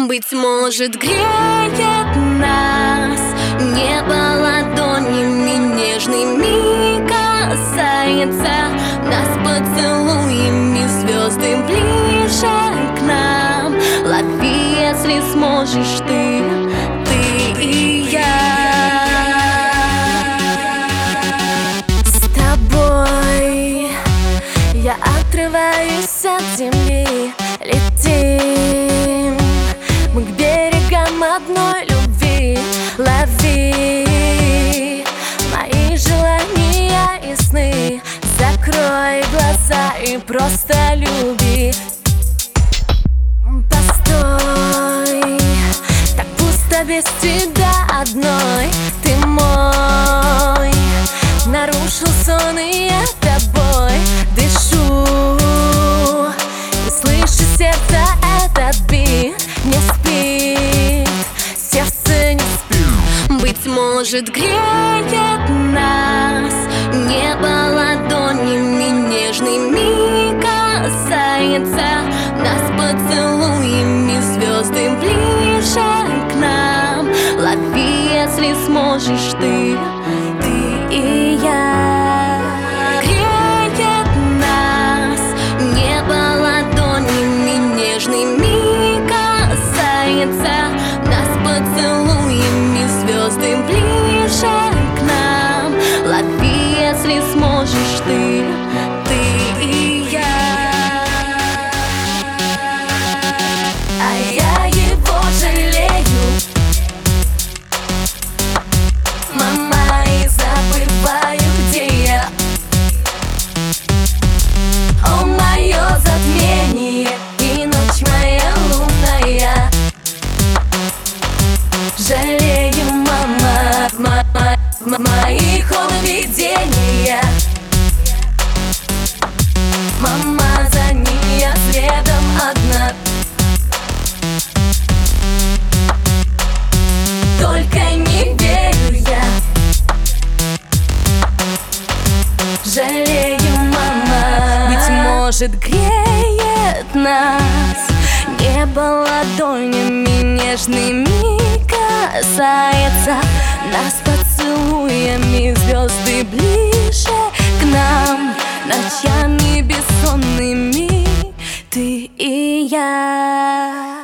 Быть может, греет нас небо ладонями нежными, касается нас поцелуями, звезды ближе к нам. Лови, если сможешь ты и я. С тобой я отрываюсь от земли, летим мы к берегам одной любви. Лови мои желания и сны, закрой глаза и просто люби. Постой, так пусто без тебя одной. Ты мой, нарушил сон, и я тобой дышу. И слышу сердце этот бит, не спит, сердце не спит. Быть может, греет нас небо ладонями нежными, касается нас поцелуями, звезды ближе к нам. Лови, если сможешь ты и я. Греет нас небо ладонями нежными, касается нас поцелуями, звезды ближе к нам. Лови, если сможешь ты и я. А я его жалею, мама, и забываю, где я. О, мое затмение и ночь моя лунная. Жалею, мама, моих видения. Мама, за ним я следом одна. Только не верю я. Жалею, мама. Быть может, греет нас небо ладонями нежными, касается нас поцелуями, звезды ближе к нам. Ночами бессонными ты и я.